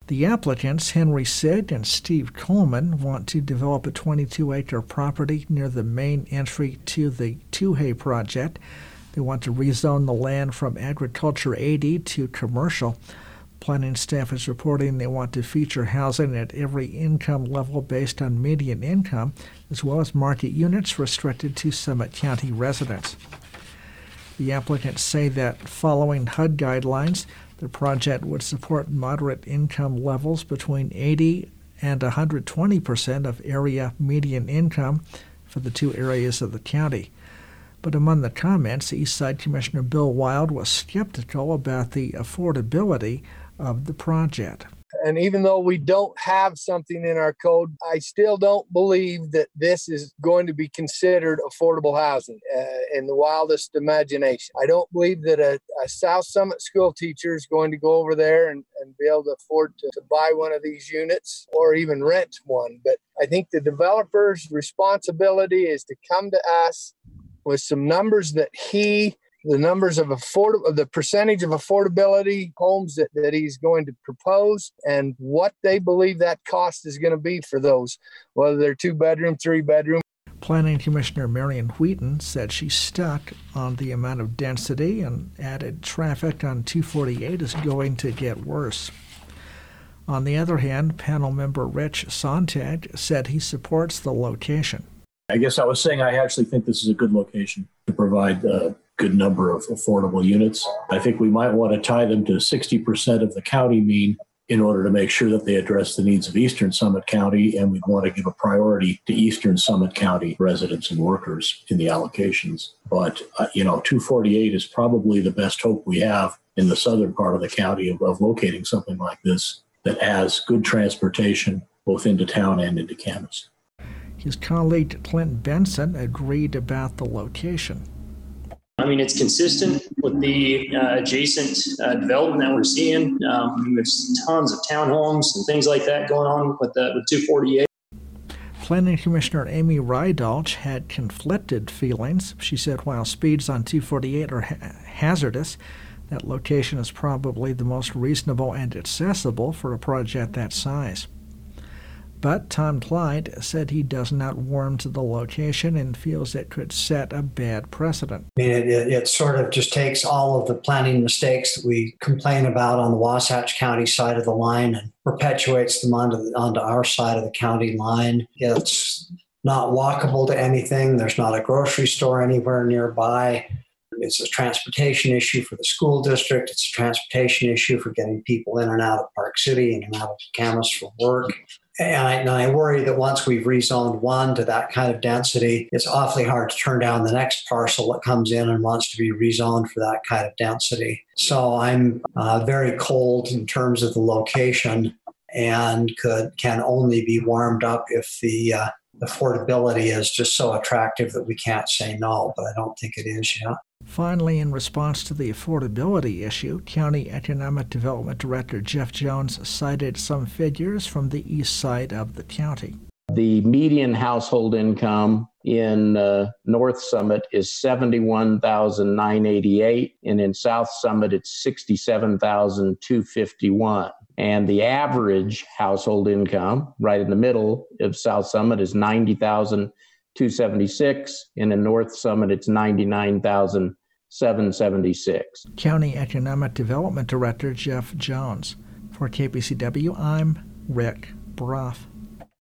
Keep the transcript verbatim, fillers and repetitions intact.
The applicants, Henry Sid and Steve Coleman, want to develop a twenty-two acre property near the main entry to the Tuhey project. They want to rezone the land from Agriculture eighty to commercial. Planning staff is reporting they want to feature housing at every income level based on median income, as well as market units restricted to Summit County residents. The applicants say that following H U D guidelines, the project would support moderate income levels between eighty and one hundred twenty percent of area median income for the two areas of the county. But among the comments, Eastside Commissioner Bill Wild was skeptical about the affordability of the project. And even though we don't have something in our code, I still don't believe that this is going to be considered affordable housing uh, in the wildest imagination. I don't believe that a, a South Summit school teacher is going to go over there and, and be able to afford to, to buy one of these units or even rent one. But I think the developer's responsibility is to come to us with some numbers that he the numbers of afford the percentage of affordability homes that, that he's going to propose and what they believe that cost is going to be for those, whether they're two bedroom, three bedroom. Planning Commissioner Marion Wheaton said she's stuck on the amount of density and added traffic on two forty-eight is going to get worse. On the other hand, panel member Rich Sontag said he supports the location. I guess I was saying I actually think this is a good location to provide a good number of affordable units. I think we might want to tie them to sixty percent of the county mean in order to make sure that they address the needs of Eastern Summit County, and we'd want to give a priority to Eastern Summit County residents and workers in the allocations. But, uh, you know, two forty-eight is probably the best hope we have in the southern part of the county of, of locating something like this that has good transportation both into town and into Camas. His colleague Clint Benson agreed about the location. I mean, it's consistent with the uh, adjacent uh, development that we're seeing. Um, there's tons of townhomes and things like that going on with, the, with two forty-eight. Planning Commissioner Amy Rydalch had conflicted feelings. She said while speeds on two forty-eight are ha- hazardous, that location is probably the most reasonable and accessible for a project that size. But Tom Clyde said he does not warm to the location and feels it could set a bad precedent. I mean, it, it, it sort of just takes all of the planning mistakes that we complain about on the Wasatch County side of the line and perpetuates them onto, the, onto our side of the county line. It's not walkable to anything. There's not a grocery store anywhere nearby. It's a transportation issue for the school district. It's a transportation issue for getting people in and out of Park City and out of Camas for work. And I, and I worry that once we've rezoned one to that kind of density, it's awfully hard to turn down the next parcel that comes in and wants to be rezoned for that kind of density. So I'm uh, very cold in terms of the location and could can only be warmed up if the uh, affordability is just so attractive that we can't say no, but I don't think it is yet. Finally, in response to the affordability issue, County Economic Development Director Jeff Jones cited some figures from the east side of the county. The median household income in uh, North Summit is seventy-one thousand nine hundred eighty-eight, and in South Summit it's sixty-seven thousand two hundred fifty-one. And the average household income right in the middle of South Summit is ninety thousand two hundred seventy-six, and in North Summit it's ninety-nine thousand seven hundred seventy-six. County Economic Development Director Jeff Jones. For K B C W, I'm Rick Broff.